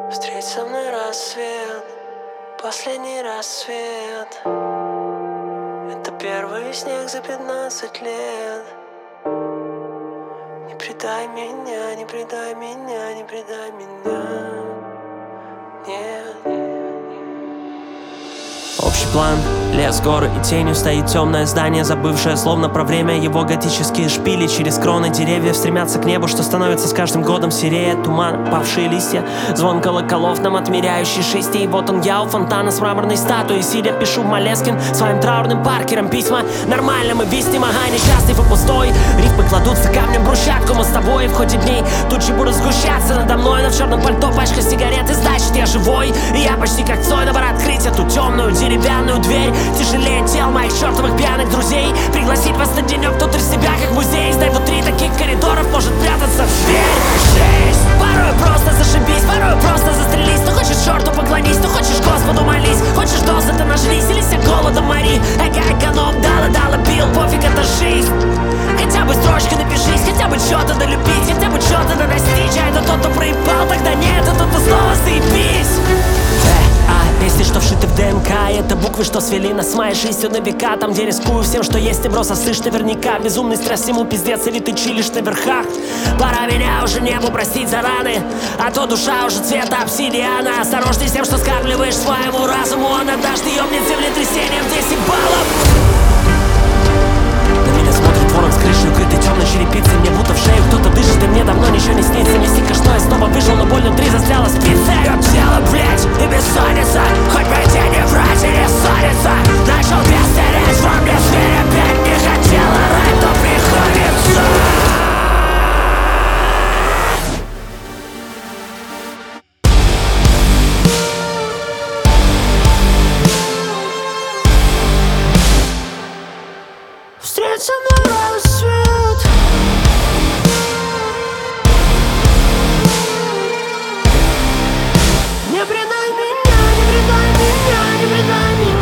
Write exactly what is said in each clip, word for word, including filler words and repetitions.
Встреть со мной рассвет, последний рассвет. Это первый снег за пятнадцать лет. Не предай меня, не предай меня, не предай меня. Нет. Общий план, лес, горы и тенью стоит темное здание, забывшее словно про время. Его готические шпили через кроны деревьев стремятся к небу, что становится с каждым годом серее. Туман, павшие листья, звон колоколов нам отмеряющий шести. И вот он я у фонтана с мраморной статуей, сидя пишу в Малескин своим траурным паркером письма. Нормально мы виснем, ага, несчастлив и пустой. Рифмы кладутся камнем в брусчатку, мы с тобой в ходе дней тучи будут сгущаться надо мной. Но в черном пальто пачка сигарет, и значит я живой. И я почти как Цой, но пора открыть эту темную деревянную дверь. Тяжелее тел моих чертовых пьяных друзей. Пригласить вас на денек внутрь себя, как музей. Стай внутри таких коридоров, может прятаться зверь. Жесть, порой просто зашибись, порой просто застрелись. Ты хочешь черту поклонись, ты хочешь Господу молись. Хочешь досыта нажрись или себя голодом мори. Эка эконом, дала, дала, пил, пофиг, это жизнь. Хотя бы строчкой напишись, хотя бы что-то долюбить, хотя бы что-то достичь. А это тот, кто проебал, тогда нет, это тот, кто снова заебись. Песни, что вшиты в ДНК, это буквы, что свели нас с моей жизнью на века. Там, где рискую всем, что есть, и брос слышь наверняка. Безумный стресс ему пиздец, или ты чилишь на верхах. Пора меня уже небу простить за раны, а то душа уже цвета обсидиана. Осторожней с тем, что скармливаешь своему разуму, он однажды ёбнет землетрясением в десять баллов. На меня смотрит ворон с крыши, укрытый темной черепицей. Мне будто в шею кто-то дышит, и мне давно ничего не снится. Мистика, что я снова выжил, но боль внутри застряла в спице. Как тело, блять, и бессонница. Хоть бы тебе не врать и не ссориться. Начал пестереть, во мне зверь опять не хотела рать, но приходится. Встреть со мной рассвет. Не предай меня, не предай меня, не предай меня.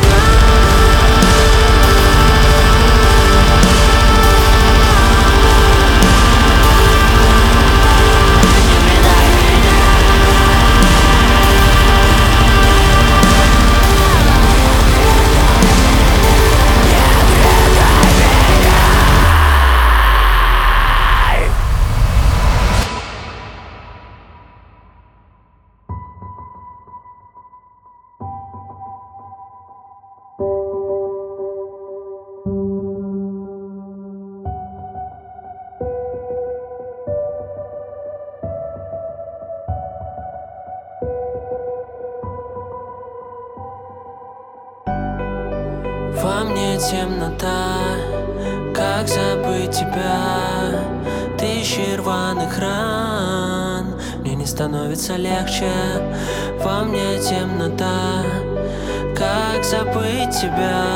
Во мне темнота, как забыть тебя? Тысячи рваных ран, мне не становится легче. Во мне темнота, как забыть тебя?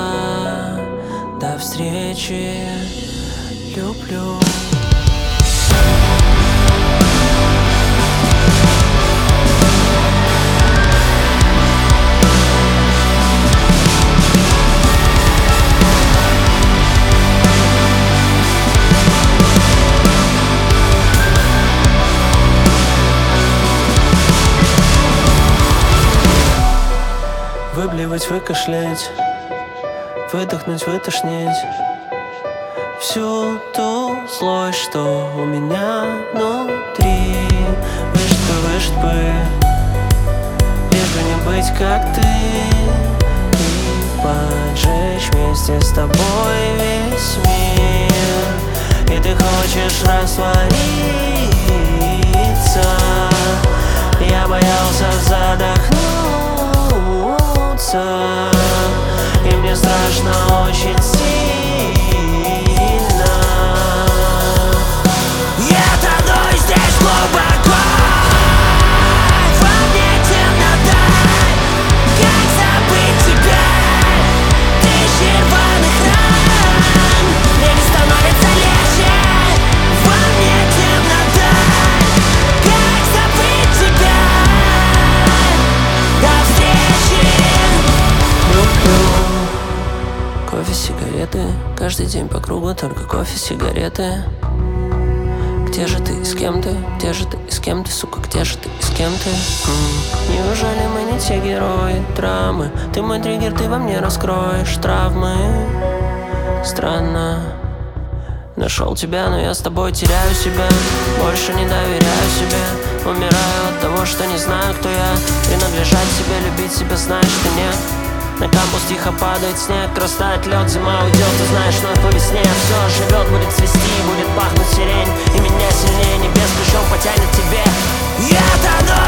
До встречи, люблю. Выблевать, выкашлять, выдохнуть, вытошнить всю ту злость, что у меня внутри. Выжить бы, выжить бы, лишь бы не быть как ты. И поджечь вместе с тобой весь мир. И ты хочешь раствориться. Я боялся задохнуться, и мне страшно очень сильно. Я тону здесь глубоко. Во мне темнота, как забыть тебя? Тысячи рваных ран, мне не становится легче. Во мне темнота, как забыть тебя? До встречи. Кофе, сигареты, каждый день по кругу, только кофе, сигареты. где же ты, с кем ты? Где же ты, с кем ты, сука, где же ты, с кем ты? М-м. Неужели мы не те герои драмы? Ты мой триггер, ты во мне раскроешь травмы. Странно. Нашел тебя, но я с тобой теряю себя. Больше не доверяю себе. Умираю от того, что не знаю, кто я. Принадлежать себе, любить себя, знаешь ты нет. На кампус тихо падает снег, растает лед, зима уйдет, ты знаешь, но по весне все живет, будет цвести, будет пахнуть сирень. И меня сильнее небес плечом потянет тебе. Я тону!